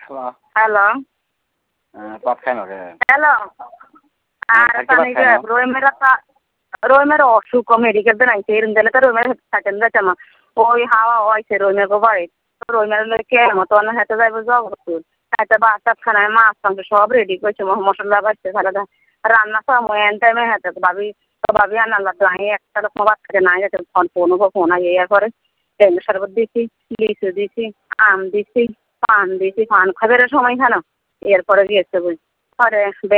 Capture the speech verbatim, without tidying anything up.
Hello. Hello. হ্যাঁ, ভাত খাই না রে। হ্যালো। হ্যাঁ, আর খাইতে ভাত তানিকে খাই না। রহিমের একটা রহিমের অসুখ মেডিকেল তে নাইছে এরম দিলে তো রহিমের থাকেন যাচ্ছে না ওই হাওয়া হয়েছে রহিমের গো বাড়ি রহিমের কে মতো না হেঁটে যাইব জগৎপুর হেঁটে বাচ্চা খানায় মাছ মাংস সব রেডি করছে মশলা বাড়ছে তাহলে রান্না সময় এন টাইমে হেঁটে ভাবি তো ভাবি আনাল্লা তো আমি একটা রকম বাচ্চাকে নাই যাচ্ছে ফোন ফোন ফোন ইয়ে করে টেঙ্গু শরবত দিছি লিচু দিছি আম দিছি পান দিছি পান খাবারের সময় খানো এরপরে গিয়েছে বুঝ পরে